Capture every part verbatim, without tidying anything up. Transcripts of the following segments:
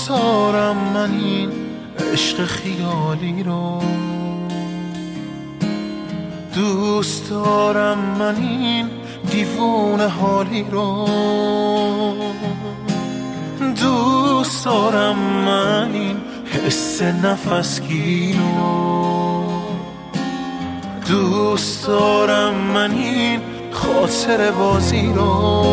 دوست دارم من این عشق خیالی رو، دوست دارم من این دیوونه حالی رو، دوست دارم من این حس نفسگیر رو، دوست دارم من این خاطر بازی رو.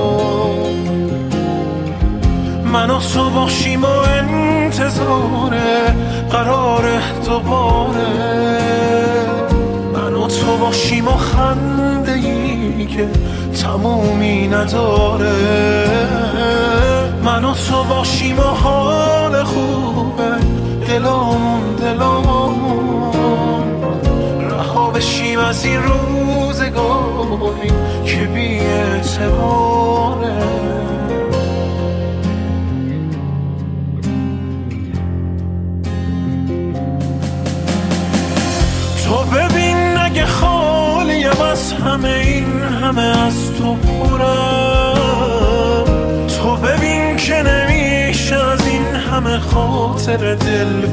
من و تو باشیم و انتظار قرار دوباره، من و تو باشیم و خنده ای که تمومی نداره، من و تو باشیم و حال خوبه دلامون دلامون، رها بشیم از این روزگاری که بی اعتباره. تو ببین اگه خالیم از همه این همه از تو پرم، تو ببین که نمیشه از این همه خاطر دل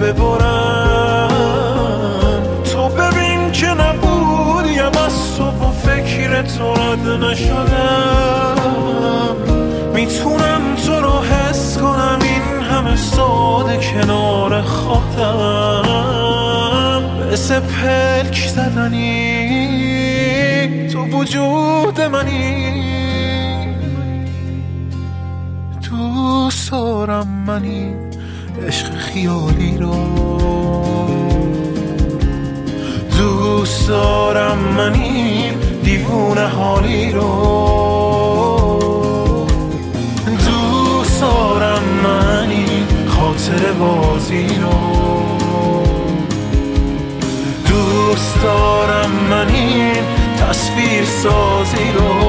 ببرم، تو ببین که نبودیم از تو و فکر تو رد نشدم، میتونم تو رو حس کنم این همه ساده کنار خودم، مثل پلک زدنی تو وجود منی. دوست دارم من این عشق خیالی رو، دوست دارم من این دیوونه حالی رو، دوست دارم من این خاطر بازی رو، دوست دارم من این تصویر سازی رو.